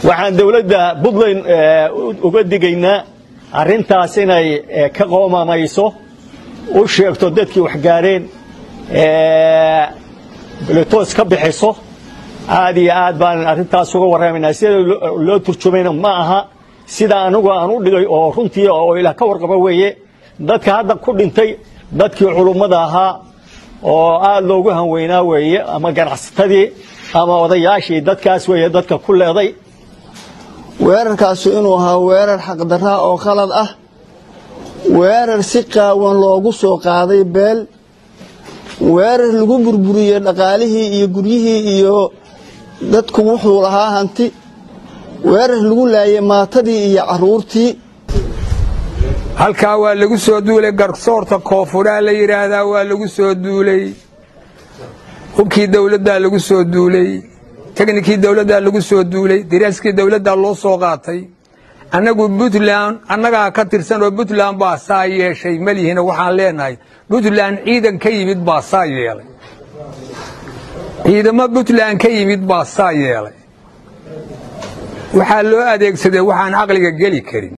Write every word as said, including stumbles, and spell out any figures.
waxaan dawladda Puntland uga digaynaa arrintaas inay ka qoomamayso u sheegto dadkii wax gaareen ee biletoos ka bixiso aad iyo aad baan arrintaas uga warramaynaa sida loo turjumayna ma aha sida anagu aan u dhigay oo runtii oo ila ka warqaba weeye dadka hadda ku dhintay dadkii culumada ahaa oo aad loogu hanweynaa weeye ama ganacsatadii ama odayaashii dadkaas weeye dadka ku leeday weerarkaas inuu ahaa weerar xaqdarra oo qalad ah weerar si qaawan loogu soo qaaday beel weerar lagu burburiyay dhaqaalihii iyo guryihii iyo dadku wuxuu lahaa hanti weerar lagu laayay maatadii iyo caruurtii halka waa lagu soo duulay garsoorta koonfuraa la yiraahdaa waa lagu soo duulay hubkii dawladda lagu soo duulay teknikii dawladda lagu soo duulay diraaskii dawladda loo soo qaatay annagu Puntland annaga ka tirsan oo Puntland baa saa yeeshay malihiina waxaan leenahay Puntland ciidan ka yimid baa saa yeelay ciidamada Puntland ka yimid baa saa yeelay waxa loo adeegsaday waxaan aqliga gali karin